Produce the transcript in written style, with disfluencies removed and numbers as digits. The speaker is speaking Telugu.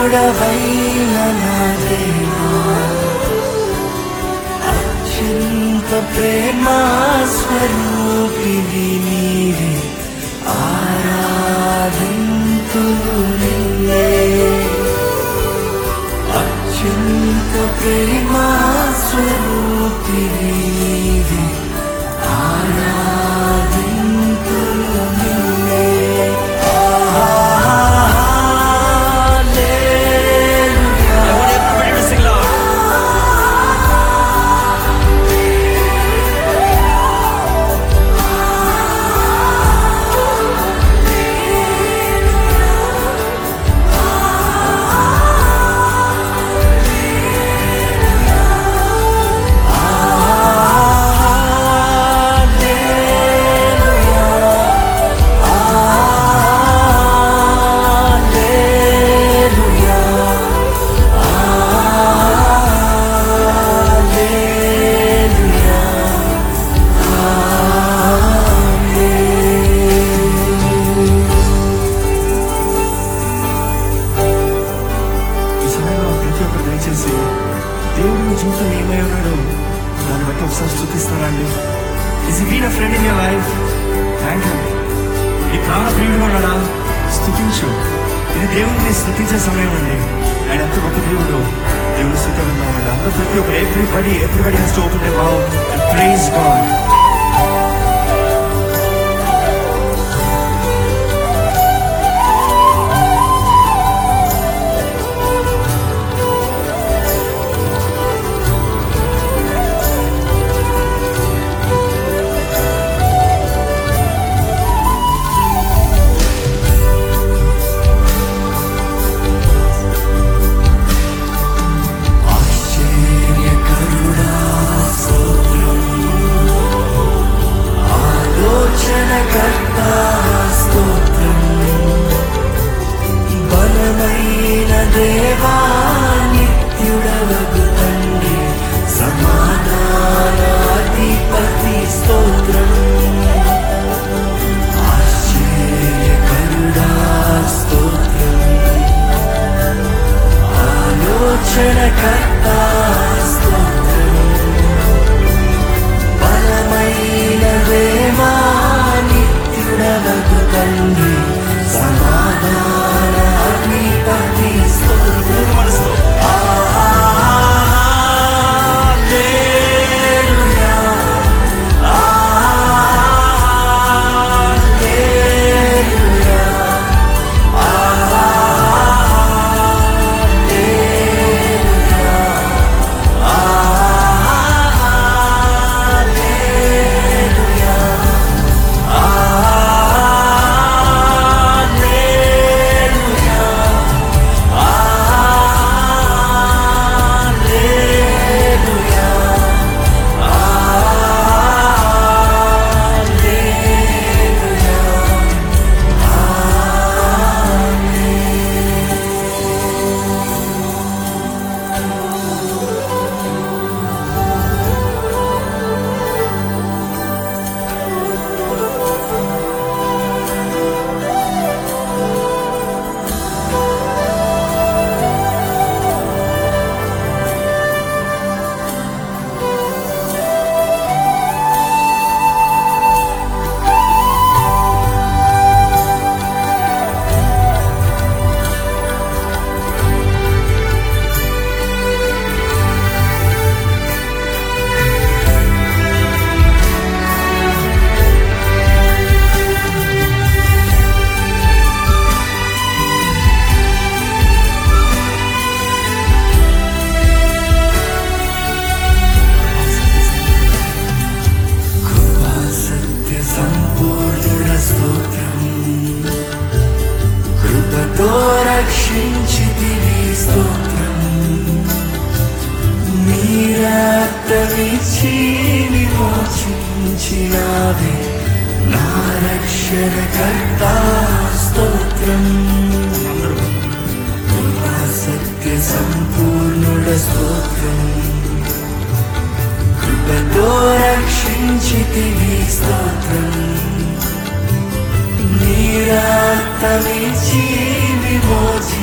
నిత్యుడవైన నా దేవా, అత్యంత ప్రేమా స్వరూపివి నీవే, ఆరాధింతును నిన్నే. అత్యంత ప్రేమా స్వరూపివి నీవే, ఆరాధింతును నిన్నే. దేవుడిని జీవితం ఏమై ఉన్నాడో దాన్ని బట్టి ఒకసారి స్తుతిస్తానండి. Is been a friend in your life? Thank you. ఈ ప్రాణ ప్రియుడు ఉన్నాడా? స్తుతించు. ఇది దేవుడిని స్తుతించే సమయం అండి. ఆయన ఎంత గొప్ప దేవుడు. దేవుడు స్తుతి ఉన్నామండి. అంత ప్రతి ఒక్క everybody has to open their mouth and praise God. బలమైన దేవా, నిత్యుడవగు తండ్రి, సమాధానాధిపతి స్తోత్రం. ఆశ్చర్యకరుడా స్తోత్రం, ఆలోచనకర్త స్తోత్రం. బలమైన దేవా, నిత్యుడవగు తండ్రి, సమాధానాధిపతి స్తోత్రం. కృపతో రక్షించితివి స్తోత్రం. నీ రక్తమిచ్చి విమోచించినావే నా రక్షణకర్త స్తోత్రం. కృపా సత్య సంపూర్ణుడ స్తోత్రం. కృపతో రక్షించితివి స్తోత్రం. నీ రక్తమిచ్చి విమోచించినావే